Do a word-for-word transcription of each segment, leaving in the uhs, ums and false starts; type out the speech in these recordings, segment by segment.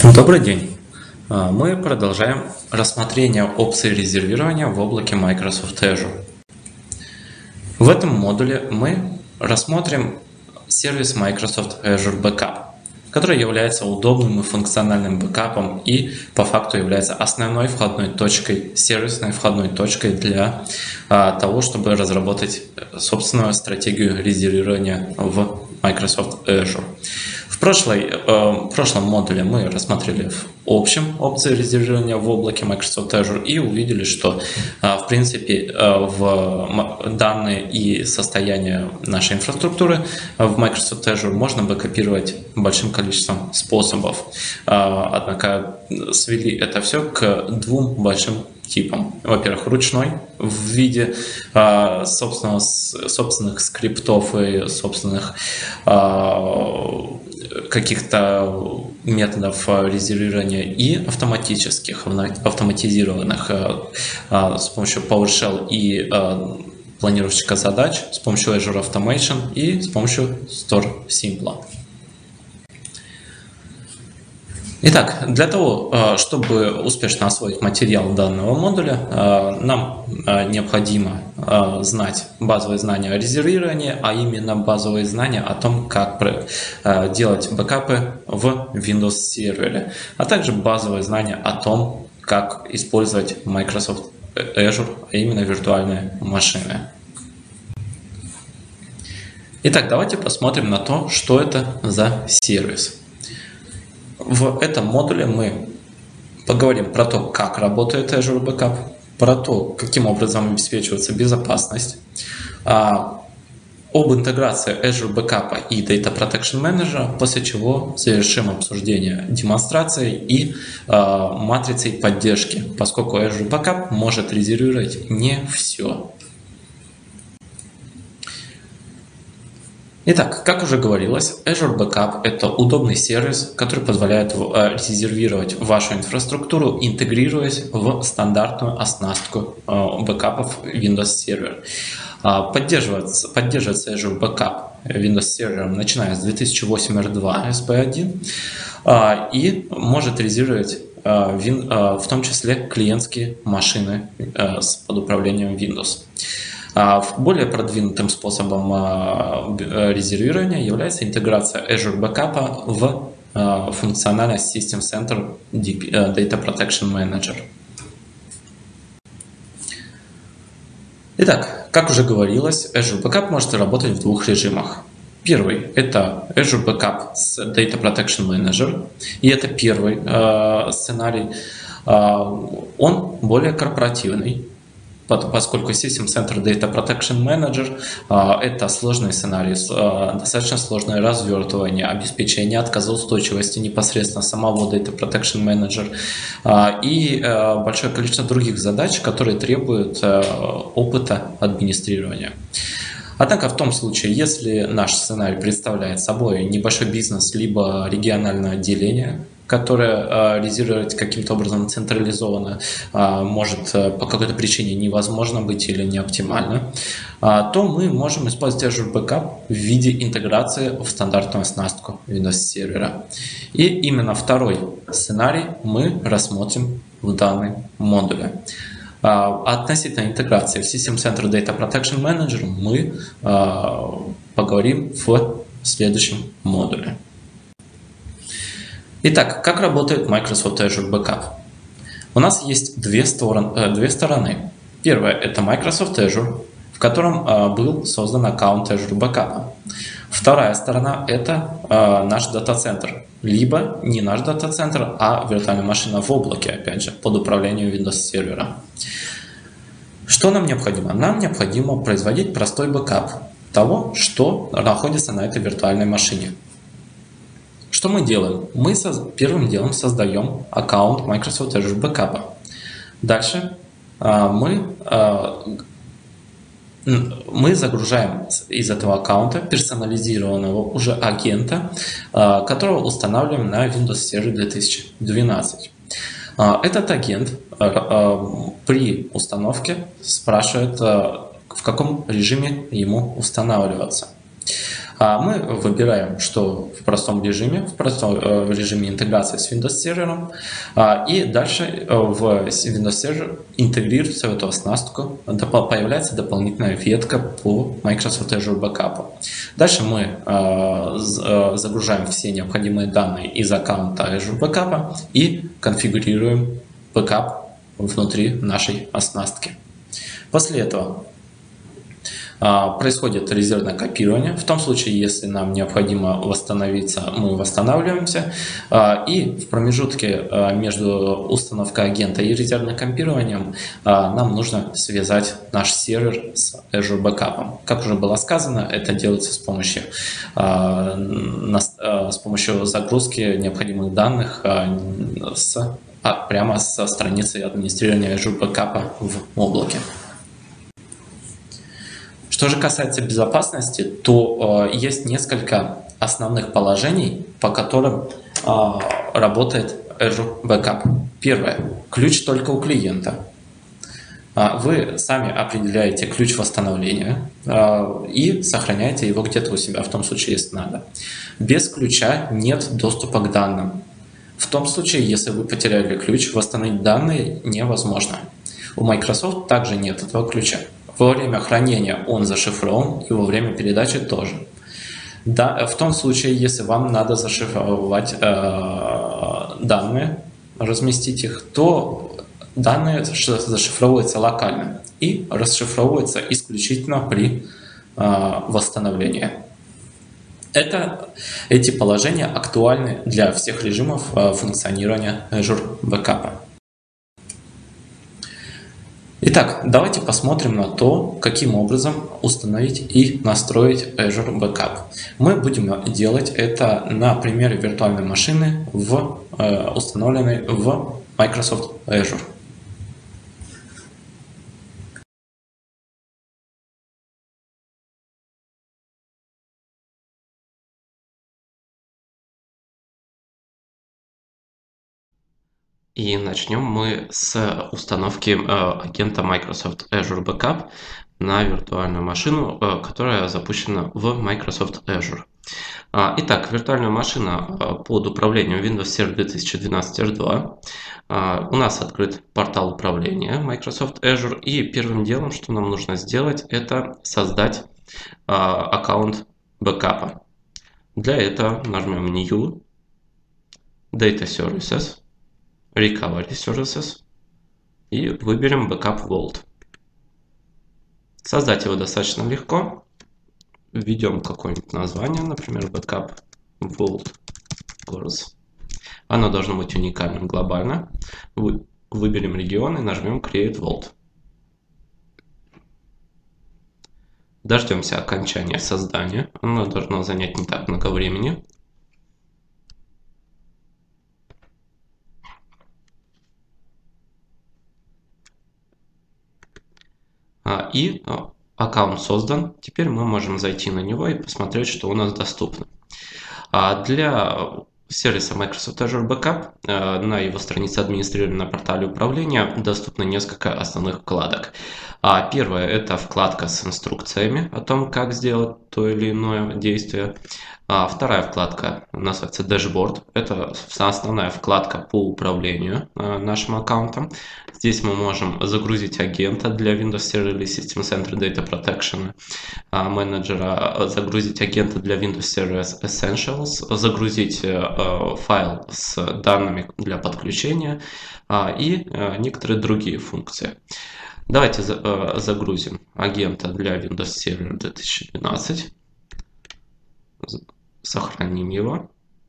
Добрый день! А, Мы продолжаем рассмотрение опций резервирования в облаке Microsoft Azure. В этом модуле мы рассмотрим сервис Microsoft Azure Backup, который является удобным и функциональным бэкапом и по факту является основной входной точкой, сервисной входной точкой для а, того, чтобы разработать собственную стратегию резервирования в Microsoft Azure. В, прошлой, э, в прошлом модуле мы рассмотрели в общем опции резервирования в облаке Microsoft Azure и увидели, что э, в принципе э, в данные и состояние нашей инфраструктуры в Microsoft Azure можно бэкапировать большим количеством способов. Э, однако свели это все к двум большим типам. Во-первых, ручной в виде э, собственного, собственных скриптов и собственных э, каких-то методов резервирования и автоматических, автоматизированных э, э, с помощью PowerShell и э, планировщика задач, с помощью Azure Automation и с помощью StoreSimple. Итак, для того, чтобы успешно освоить материал данного модуля, нам необходимо знать базовые знания о резервировании, а именно базовые знания о том, как делать бэкапы в Windows сервере, а также базовые знания о том, как использовать Microsoft Azure, а именно виртуальные машины. Итак, давайте посмотрим на то, что это за сервис. В этом модуле мы поговорим про то, как работает Azure Backup, про то, каким образом обеспечивается безопасность, об интеграции Azure Backup и Data Protection Manager, после чего завершим обсуждение демонстрацией и матрицей поддержки, поскольку Azure Backup может резервировать не все. Итак, как уже говорилось, Azure Backup – это удобный сервис, который позволяет резервировать вашу инфраструктуру, интегрируясь в стандартную оснастку бэкапов Windows Server. Поддерживается, поддерживается Azure Backup Windows Server, начиная с две тысячи восемь эр два эс пи один, и может резервировать в том числе клиентские машины под управлением Windows. Более продвинутым способом резервирования является интеграция Azure Backup в функциональность System Center Data Protection Manager. Итак, как уже говорилось, Azure Backup может работать в двух режимах. Первый – это Azure Backup с Data Protection Manager, и это первый э, сценарий. Э, он более корпоративный, поскольку System Center Data Protection Manager – это сложный сценарий, достаточно сложное развертывание, обеспечение отказоустойчивости непосредственно самого Data Protection Manager и большое количество других задач, которые требуют опыта администрирования. Однако в том случае, если наш сценарий представляет собой небольшой бизнес либо региональное отделение, которое резервировать каким-то образом централизованно может по какой-то причине невозможно быть или не оптимально, то мы можем использовать Azure Backup в виде интеграции в стандартную оснастку Windows сервера. И именно второй сценарий мы рассмотрим в данном модуле. Относительно интеграции в System Center Data Protection Manager мы поговорим в следующем модуле. Итак, как работает Microsoft Azure Backup? У нас есть две стороны. Две стороны. Первая – это Microsoft Azure, в котором был создан аккаунт Azure Backup. Вторая сторона – это наш дата-центр. Либо не наш дата-центр, а виртуальная машина в облаке, опять же, под управлением Windows сервера. Что нам необходимо? Нам необходимо производить простой бэкап того, что находится на этой виртуальной машине. Что мы делаем? Мы первым делом создаем аккаунт Microsoft Azure Backup. Дальше мы, мы загружаем из этого аккаунта персонализированного уже агента, которого устанавливаем на Windows Server две тысячи двенадцать. Этот агент при установке спрашивает, в каком режиме ему устанавливаться. Мы выбираем, что в простом режиме, в простом в режиме интеграции с Windows сервером, и дальше в Windows сервер интегрируется в эту оснастку, появляется дополнительная ветка по Microsoft Azure Backup. Дальше мы загружаем все необходимые данные из аккаунта Azure Backup и конфигурируем бэкап внутри нашей оснастки. После этого происходит резервное копирование. В том случае, если нам необходимо восстановиться, мы восстанавливаемся. И в промежутке между установкой агента и резервным копированием нам нужно связать наш сервер с Azure Backup. Как уже было сказано, это делается с помощью, с помощью загрузки необходимых данных с, прямо со страницы администрирования Azure Backup в облаке. Что же касается безопасности, то э, есть несколько основных положений, по которым э, работает Azure Backup. Первое. Ключ только у клиента. Э, вы сами определяете ключ восстановления э, и сохраняете его где-то у себя, в том случае, если надо. Без ключа нет доступа к данным. В том случае, если вы потеряли ключ, восстановить данные невозможно. У Microsoft также нет этого ключа. Во время хранения он зашифрован, и во время передачи тоже. Да, в том случае, если вам надо зашифровать э, данные, разместить их, то данные зашифровываются локально и расшифровываются исключительно при э, восстановлении. Это, эти положения актуальны для всех режимов э, функционирования Azure Backup. Итак, давайте посмотрим на то, каким образом установить и настроить Azure Backup. Мы будем делать это на примере виртуальной машины, в, э, установленной в Microsoft Azure. И начнем мы с установки э, агента Microsoft Azure Backup на виртуальную машину, э, которая запущена в Microsoft Azure. А, итак, виртуальная машина э, под управлением Windows Server две тысячи двенадцать эр два. А, у нас открыт портал управления Microsoft Azure. И первым делом, что нам нужно сделать, это создать э, аккаунт бэкапа. Для этого нажмем New, Data Services, Recovery Services и выберем Backup Vault. Создать его достаточно легко. Введем какое-нибудь название, например, Backup Vault Course. Оно должно быть уникальным глобально. Выберем регион и нажмем Create Vault. Дождемся окончания создания. Оно должно занять не так много времени. И аккаунт создан. Теперь мы можем зайти на него и посмотреть, что у нас доступно. Для сервиса Microsoft Azure Backup на его странице администрирования на портале управления доступно несколько основных вкладок. Первая – это вкладка с инструкциями о том, как сделать то или иное действие. Вторая вкладка называется Dashboard. Это основная вкладка по управлению нашим аккаунтом. Здесь мы можем загрузить агента для Windows Server или System Center Data Protection менеджера, загрузить агента для Windows Server Essentials, загрузить файл с данными для подключения и некоторые другие функции. Давайте загрузим агента для Windows Server две тысячи двенадцать. Сохраним его.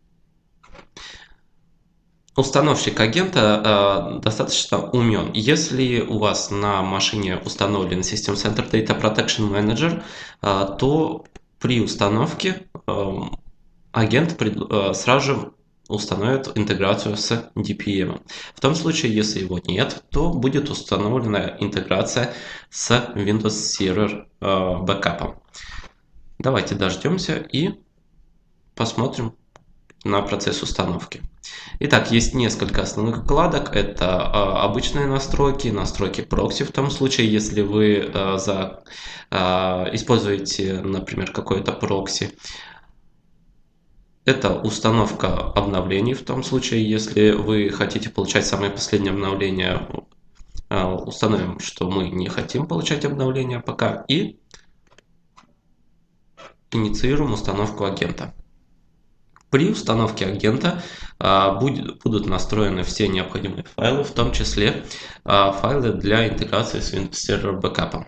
Установщик агента э, достаточно умен. Если у вас на машине установлен System Center Data Protection Manager, э, то при установке э, агент пред, э, сразу же установит интеграцию с ди пи эм. В том случае, если его нет, то будет установлена интеграция с Windows Server э, Backup. Давайте дождемся и посмотрим, на процесс установки. Итак, есть несколько основных вкладок. Это а, обычные настройки, настройки прокси в том случае, если вы а, за, а, используете, например, какой-то прокси. Это установка обновлений в том случае, если вы хотите получать самые последние обновления. А, установим, что мы не хотим получать обновления пока. И инициируем установку агента. При установке агента а, будет, будут настроены все необходимые файлы, в том числе а, файлы для интеграции с Windows Server Backup.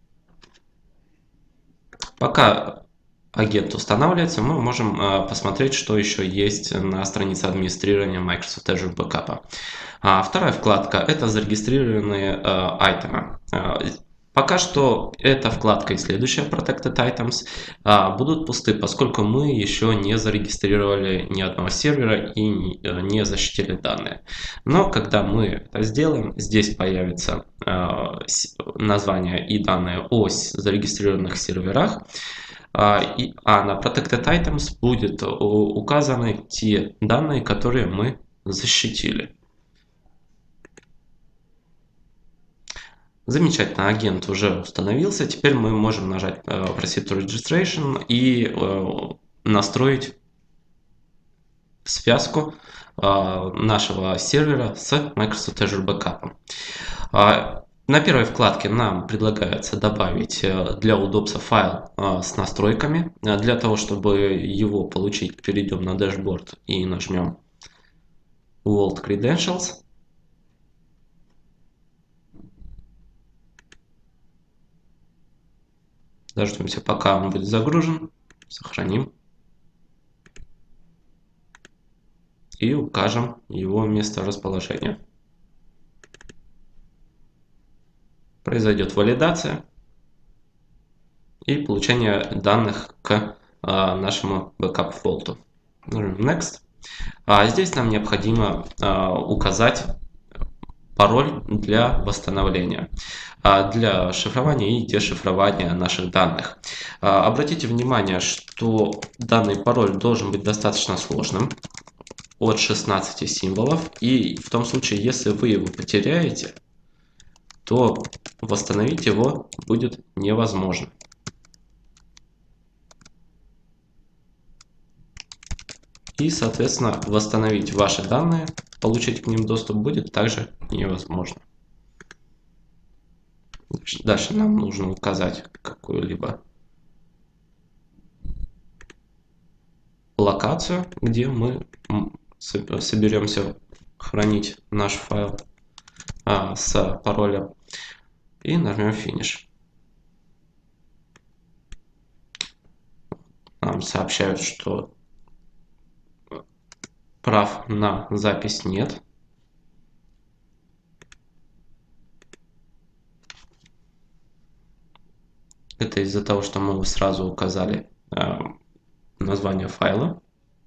Пока агент устанавливается, мы можем а, посмотреть, что еще есть на странице администрирования Microsoft Azure Backup. А, вторая вкладка – это зарегистрированные а, айтемы. А, Пока что эта вкладка и следующая Protected Items а, будут пусты, поскольку мы еще не зарегистрировали ни одного сервера и не защитили данные. Но когда мы это сделаем, здесь появится а, название и данные о зарегистрированных серверах, а, и, а на Protected Items будет указаны те данные, которые мы защитили. Замечательно, агент уже установился. Теперь мы можем нажать Proceed to Registration и настроить связку нашего сервера с Microsoft Azure Backup. На первой вкладке нам предлагается добавить для удобства файл с настройками. Для того, чтобы его получить, перейдем на дашборд и нажмем Vault Credentials. Дождемся, пока он будет загружен. Сохраним. И укажем его место расположения. Произойдет валидация и получение данных к а, нашему Backup Vault. Нажмем Next. А здесь нам необходимо а, указать пароль для восстановления, для шифрования и дешифрования наших данных. Обратите внимание, что данный пароль должен быть достаточно сложным, от шестнадцати символов, и в том случае, если вы его потеряете, то восстановить его будет невозможно. И, соответственно, восстановить ваши данные, получить к ним доступ будет также невозможно. Дальше нам нужно указать какую-либо локацию, где мы соберемся хранить наш файл а, с паролем, и нажмем Finish. Нам сообщают, что прав на запись нет. Это из-за того, что мы сразу указали э, название файла.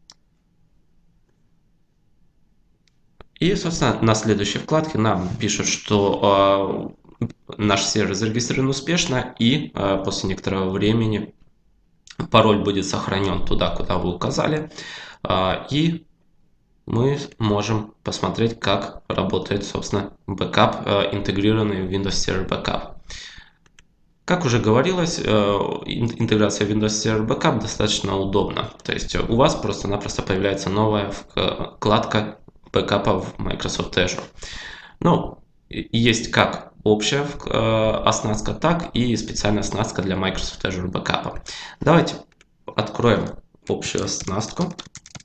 И, собственно, на следующей вкладке нам пишут, что э, наш сервер зарегистрирован успешно, и э, после некоторого времени пароль будет сохранен туда, куда вы указали. Э, и мы можем посмотреть, как работает, собственно, бэкап, э, интегрированный в Windows Server Backup. Как уже говорилось, интеграция Windows Server Backup достаточно удобна. То есть у вас просто-напросто появляется новая вкладка бэкапа в Microsoft Azure. Ну, есть как общая оснастка, так и специальная оснастка для Microsoft Azure Backup. Давайте откроем общую оснастку.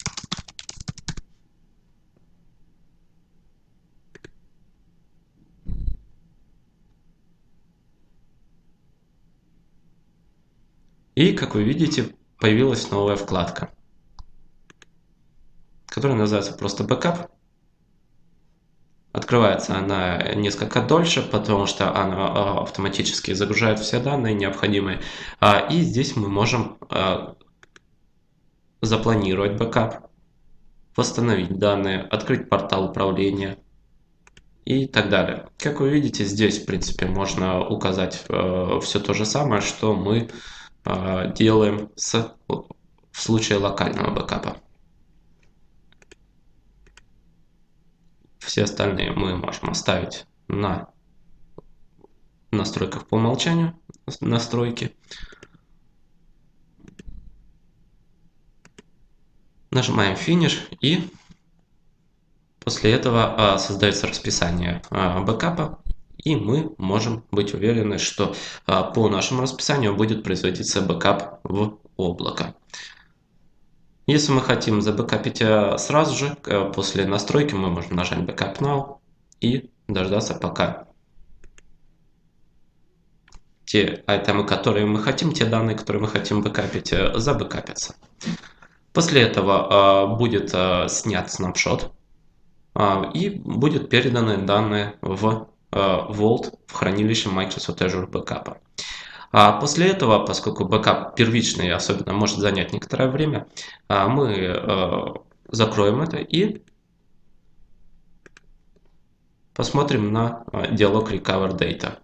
И, как вы видите, появилась новая вкладка, которая называется просто Backup. Открывается она несколько дольше, потому что она автоматически загружает все данные необходимые. И здесь мы можем запланировать бэкап, восстановить данные, открыть портал управления и так далее. Как вы видите, здесь, в принципе, можно указать все то же самое, что мы делаем с, в случае локального бэкапа. Все остальные мы можем оставить на настройках по умолчанию, настройки. Нажимаем Finish, и после этого создается расписание бэкапа, и мы можем быть уверены, что по нашему расписанию будет производиться бэкап в облако. Если мы хотим забэкапить сразу же, после настройки мы можем нажать Backup Now и дождаться, пока те айтемы, которые мы хотим, те данные, которые мы хотим бэкапить, забэкапятся. После этого будет снят снапшот и будет переданы данные в Vault, в хранилище Microsoft Azure Backup. А после этого, поскольку бэкап первичный, особенно может занять некоторое время, мы закроем это и посмотрим на диалог Recover Data.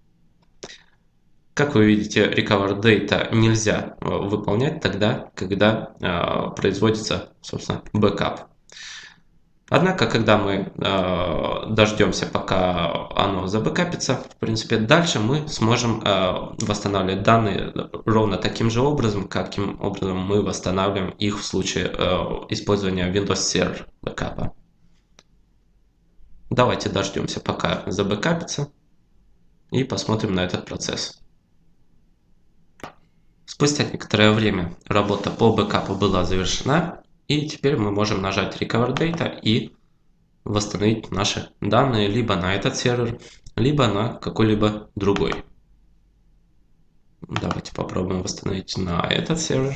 Как вы видите, Recover Data нельзя выполнять тогда, когда производится, собственно, бэкап. Однако, когда мы э, дождемся, пока оно забэкапится, в принципе, дальше мы сможем э, восстанавливать данные ровно таким же образом, каким образом мы восстанавливаем их в случае э, использования Windows Server бэкапа. Давайте дождемся, пока забэкапится, и посмотрим на этот процесс. Спустя некоторое время работа по бэкапу была завершена. И теперь мы можем нажать Recover Data и восстановить наши данные либо на этот сервер, либо на какой-либо другой. Давайте попробуем восстановить на этот сервер.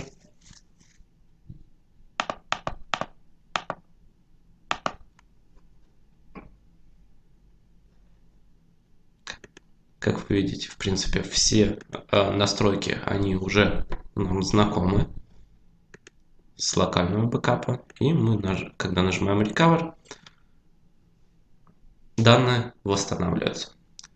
Как вы видите, в принципе, все настройки, они уже нам знакомы с локального бэкапа, и мы, когда нажимаем Recover, данные восстанавливаются.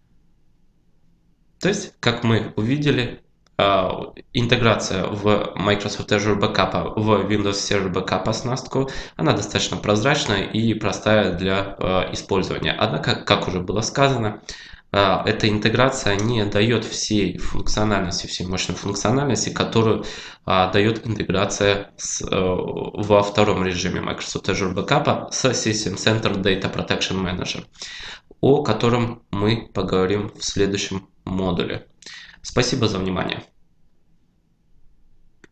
То есть, как мы увидели, интеграция в Microsoft Azure Backup в Windows Server Backup оснастку, она достаточно прозрачная и простая для использования. Однако, как уже было сказано, эта интеграция не дает всей функциональности, всей мощной функциональности, которую а, дает интеграция с, а, во втором режиме Microsoft Azure Backup с System Center Data Protection Manager, о котором мы поговорим в следующем модуле. Спасибо за внимание.